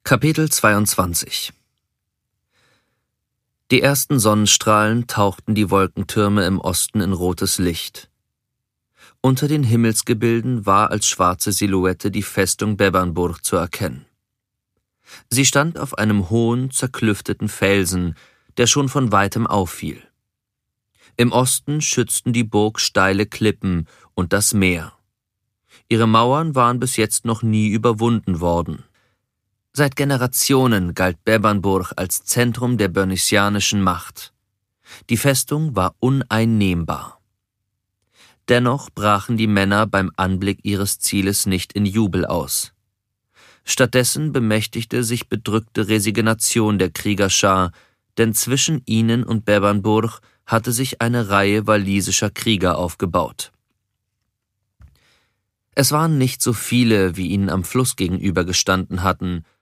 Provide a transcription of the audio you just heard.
Kapitel 22 Die ersten Sonnenstrahlen tauchten die Wolkentürme im Osten in rotes Licht. Unter den Himmelsgebilden war als schwarze Silhouette die Festung Bebbanburg zu erkennen. Sie stand auf einem hohen, zerklüfteten Felsen, der schon von weitem auffiel. Im Osten schützten die Burg steile Klippen und das Meer. Ihre Mauern waren bis jetzt noch nie überwunden worden. Seit Generationen galt Bebbanburg als Zentrum der bernicianischen Macht. Die Festung war uneinnehmbar. Dennoch brachen die Männer beim Anblick ihres Zieles nicht in Jubel aus. Stattdessen bemächtigte sich bedrückte Resignation der Kriegerschar, denn zwischen ihnen und Bebbanburg hatte sich eine Reihe walisischer Krieger aufgebaut. Es waren nicht so viele, wie ihnen am Fluss gegenüber gestanden hatten,